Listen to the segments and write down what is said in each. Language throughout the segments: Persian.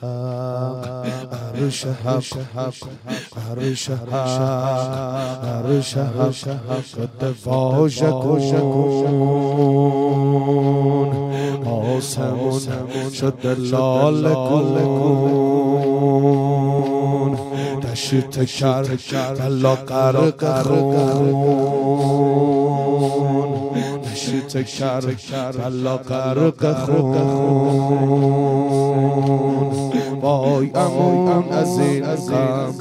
عرش حق عرش حق عرش حق شد واژه کن آسمون شد لاله کن دشت کرد بلا غرق خون دشت کرد بلا غرق خون وای امان از این غم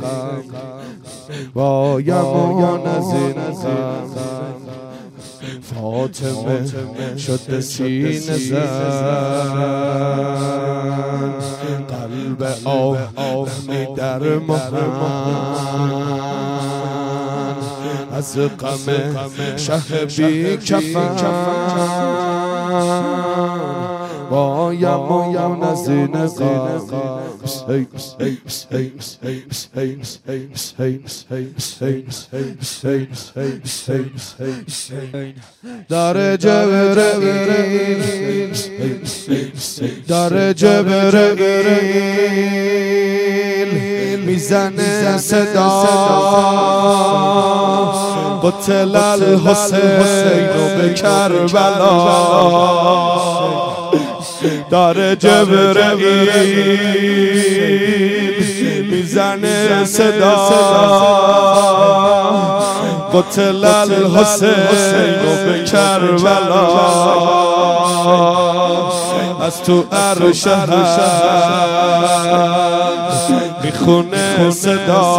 وای امان از این غم فاطمه شد سینه زن قلب آدمی در مهن از غم شه بی کفن وای امان از این غم در جبرئیل در جبرئیل میزنه صدا قتل الحسین به کربلا در جبرئیل میزنه صدا قتل الحسین به کربلا از تو عرش میخونه صدا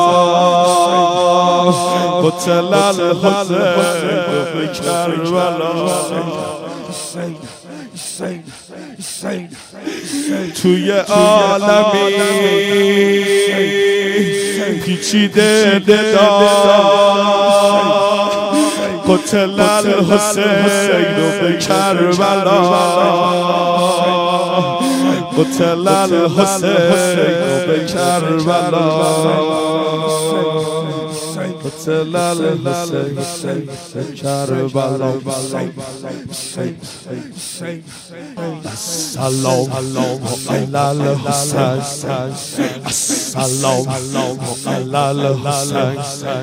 قتل الحسین به کربلا توی عالمی پیچیده ددا قتل الحسین به کربلا قتل الحسین به کربلا قتل الحسین به کربلا السلام علی الحسین السلام علی الحسین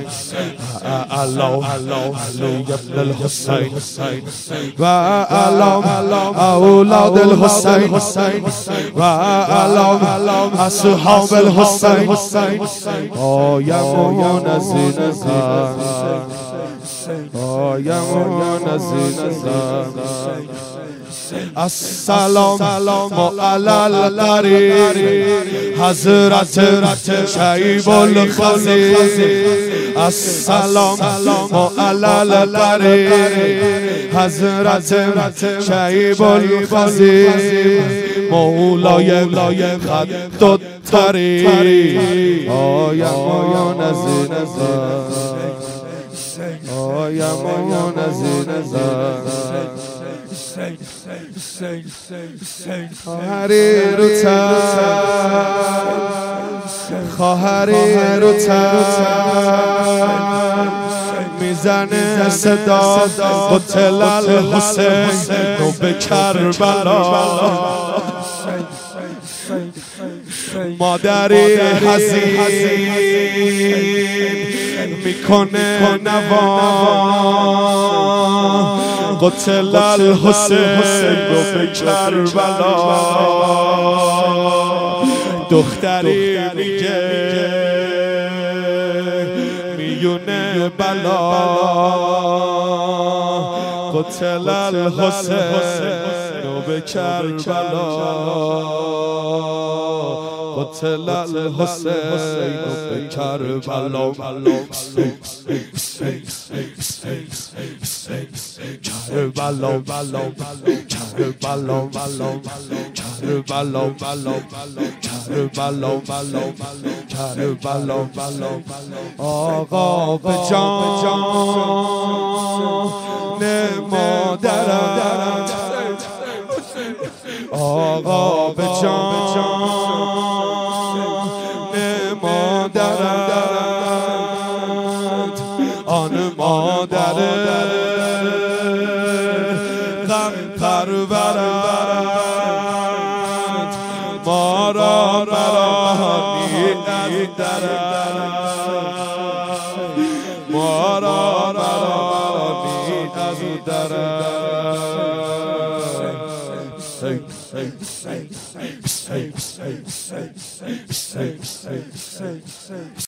علی ابن الحسین و علام اولاد الحسین و علام اصحاب الحسین آیمان از این غم آیمان از این غم السلام علی القریب حضرت شیب الخزیر السلام علی القریب حضرت شیب الخزیر مولای خط الطریق آیمان از این غم آیمان از این غم خواهری رو خواهری رو میزنه صدا قتل الحسین به کربلا مادری حزین میکنه نوا قتل الحسین به کربلا دختری میگه میونه بلا قتل الحسین به کربلا قتل الحسین به کربلا کربلا کربلا کربلا کربلا آقا به جان مادرم آقا به جان مادرت آن مادر غم پرورت ما را ما را برانی از درد